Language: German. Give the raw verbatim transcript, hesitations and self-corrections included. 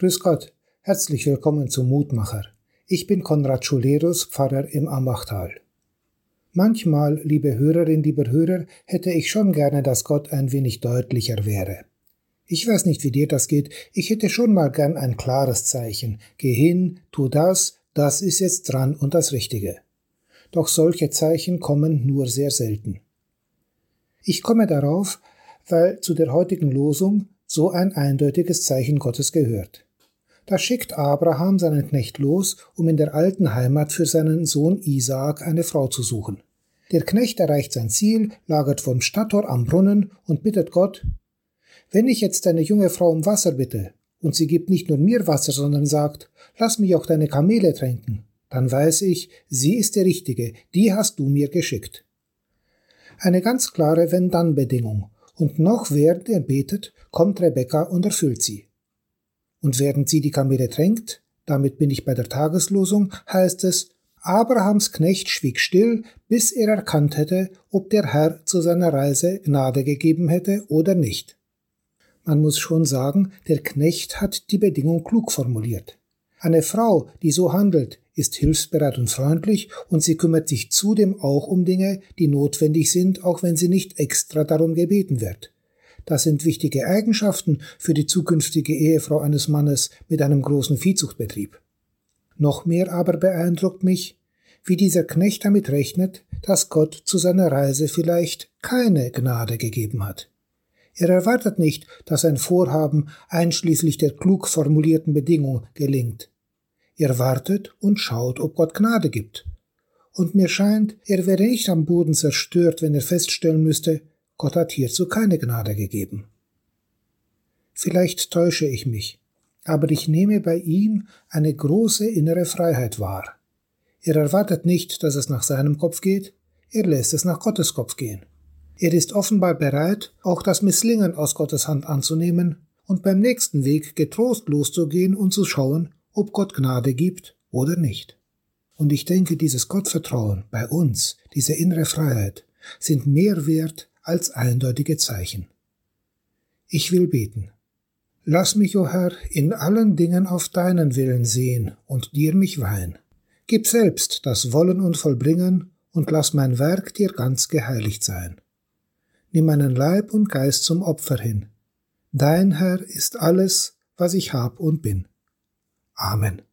Grüß Gott, herzlich willkommen zum Mutmacher. Ich bin Konrad Schulerus, Pfarrer im Ambachtal. Manchmal, liebe Hörerin, lieber Hörer, hätte ich schon gerne, dass Gott ein wenig deutlicher wäre. Ich weiß nicht, wie dir das geht, ich hätte schon mal gern ein klares Zeichen. Geh hin, tu das, das ist jetzt dran und das Richtige. Doch solche Zeichen kommen nur sehr selten. Ich komme darauf, weil zu der heutigen Losung so ein eindeutiges Zeichen Gottes gehört. Da schickt Abraham seinen Knecht los, um in der alten Heimat für seinen Sohn Isaak eine Frau zu suchen. Der Knecht erreicht sein Ziel, lagert vorm Stadttor am Brunnen und bittet Gott: Wenn ich jetzt deine junge Frau um Wasser bitte, und sie gibt nicht nur mir Wasser, sondern sagt, lass mich auch deine Kamele tränken, dann weiß ich, sie ist die Richtige, die hast du mir geschickt. Eine ganz klare Wenn-Dann-Bedingung, und noch während er betet, kommt Rebekka und erfüllt sie. Und während sie die Kamele tränkt, damit bin ich bei der Tageslosung, heißt es, Abrahams Knecht schwieg still, bis er erkannt hätte, ob der Herr zu seiner Reise Gnade gegeben hätte oder nicht. Man muss schon sagen, der Knecht hat die Bedingung klug formuliert. Eine Frau, die so handelt, ist hilfsbereit und freundlich und sie kümmert sich zudem auch um Dinge, die notwendig sind, auch wenn sie nicht extra darum gebeten wird. Das sind wichtige Eigenschaften für die zukünftige Ehefrau eines Mannes mit einem großen Viehzuchtbetrieb. Noch mehr aber beeindruckt mich, wie dieser Knecht damit rechnet, dass Gott zu seiner Reise vielleicht keine Gnade gegeben hat. Er erwartet nicht, dass ein Vorhaben einschließlich der klug formulierten Bedingung gelingt. Er wartet und schaut, ob Gott Gnade gibt. Und mir scheint, er wäre nicht am Boden zerstört, wenn er feststellen müsste, Gott hat hierzu keine Gnade gegeben. Vielleicht täusche ich mich, aber ich nehme bei ihm eine große innere Freiheit wahr. Er erwartet nicht, dass es nach seinem Kopf geht, er lässt es nach Gottes Kopf gehen. Er ist offenbar bereit, auch das Misslingen aus Gottes Hand anzunehmen und beim nächsten Weg getrost loszugehen und zu schauen, ob Gott Gnade gibt oder nicht. Und ich denke, dieses Gottvertrauen bei uns, diese innere Freiheit, sind mehr wert als eindeutige Zeichen. Ich will beten. Lass mich, o Herr, in allen Dingen auf deinen Willen sehen und dir mich weihen. Gib selbst das Wollen und Vollbringen und lass mein Werk dir ganz geheiligt sein. Nimm meinen Leib und Geist zum Opfer hin. Dein Herr ist alles, was ich hab und bin. Amen.